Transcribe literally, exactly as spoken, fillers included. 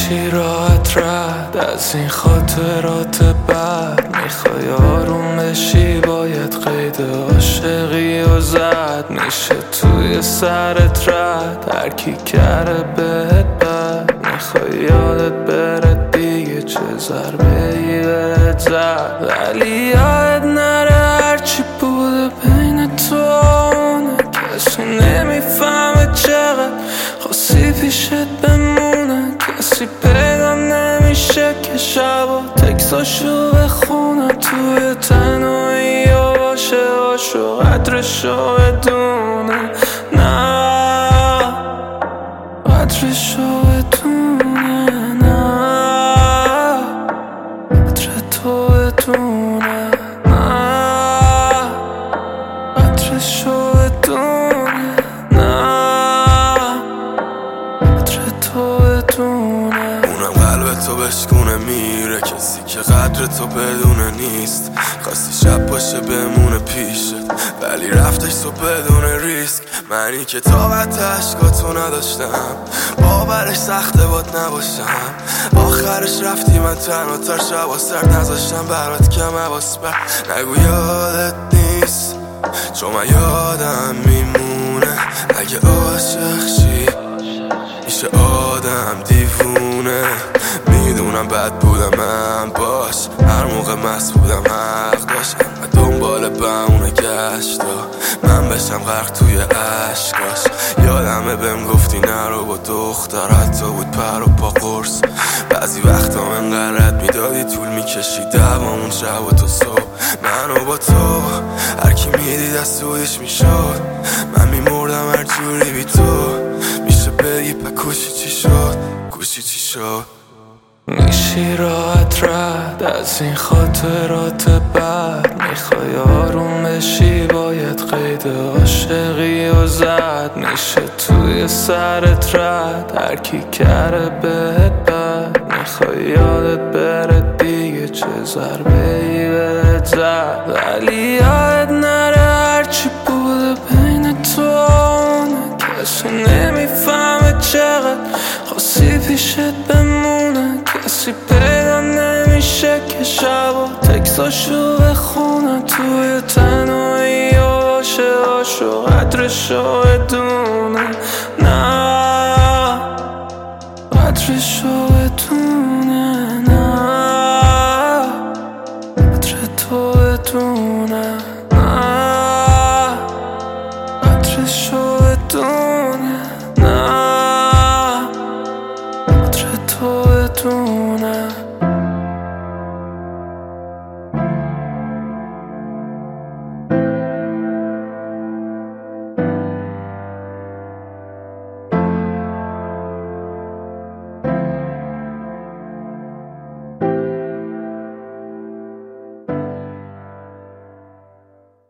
میشی راحت رد از این خاطرات بد. میخوای آروم بشی باید قید عاشقی و زد. میشه توی سرت رد هرکی کرده بهت بد. میخوای یادت بره دیگه چه ضربه ای بهت زد. ولی یاد نره هرچی بوده بین تو اونه. کسی نمیفهمه چقدر خواستی پیشت بمونه. کسی پیدا نمیشه که شبا تکساشو بخونه. توی تنهایی و باشه باشو قدرشو بدونه. نه قدرشو بدونه. نه قدر تو بدونه. نه قدرشو بدونه. نه قدر تو بدونه. اونم قلب تو بشکونه میره کسی که قدر تو بدونه نیست. خواستی شب باشه بمونه پیشت ولی رفتش تو بدون ریسک. منی که طاقت عشقاتو نداشتم باورش سخته باد نباشم. آخرش رفتی من تنها تر شبا سرد نذاشتم برات کم حواس بر. نگو یادت نیست چون من یادم میمونه. اگه عاشق شی میشه آدم دیوونه. میدونم بد بودم من باش هر موقع مست بودم حق داشت. من دنبال بهونه گشتا من بشم غرق توی عشقاش. یادمه بهم گفتی نرو با دختر حتی بود پر و پا قرص. بعضی وقتا من قرد میدادی طول میکشی دوامون شب و تو صبح. منو با تو هرکی میدید از سویش میشد. من میمردم هر جوری بی تو. میشه بگی پکوشی چی شد گوشی چی شد. میشی راحت رد از این خاطرات بد. میخوای آروم بشی باید قید عاشقی و زد. میشه توی سرت رد هرکی کرده بهت بد. میخوای یادت بره دیگه چه ضربه ای بهت زد. ولی یاد نره هرچی بوده بین تو اونه. کسی نمیفهمه چقدر خواستی پیشت بمونه. کسی پیدا نمیشه که شبا تکساشو بخونه. توی تنهایی و باشه باشو قدرشو بدونه. نه قدرشو بدونه. نه قدر تو بدونه. نه قدرشو بدونه. نه قدر تو بدونه.